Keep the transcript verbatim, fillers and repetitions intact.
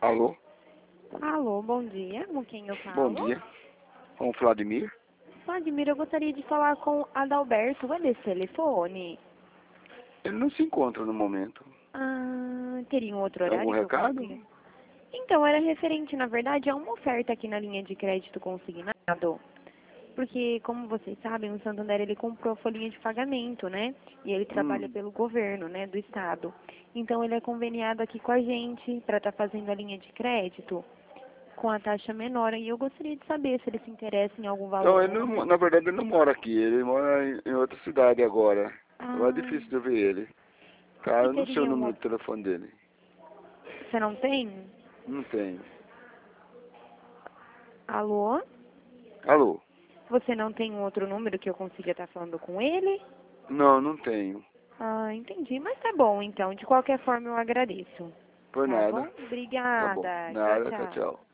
Alô? Alô, bom dia. Com quem eu falo? Bom dia. Com o Vladimir? Vladimir, eu gostaria de falar com Adalberto. Vai desse telefone? Ele não se encontra no momento. Ah, teria um outro Tem algum horário que eu recado? consiga? Então, era referente, na verdade, a uma oferta aqui na linha de crédito consignado. Porque, como vocês sabem, o Santander, ele comprou a folhinha de pagamento, né? E ele trabalha Hum. pelo governo, né, do estado. Então, ele é conveniado aqui com a gente para estar fazendo a linha de crédito com a taxa menor. E eu gostaria de saber se ele se interessa em algum Não, ele valor. não, na verdade ele não mora aqui, ele mora em, em outra cidade agora. Agora é Ah, difícil de eu ver ele. Tá, e eu não sei o teria número uma... do telefone dele. Você não tem? Não tenho. Alô? Alô? Você não tem um outro número que eu consiga estar falando com ele? Não, não tenho. Ah, entendi. Mas tá bom, então. De qualquer forma, eu agradeço. Por Tá nada. bom? Tá bom. Obrigada. Tchau, Nada, tchau, tchau. tchau.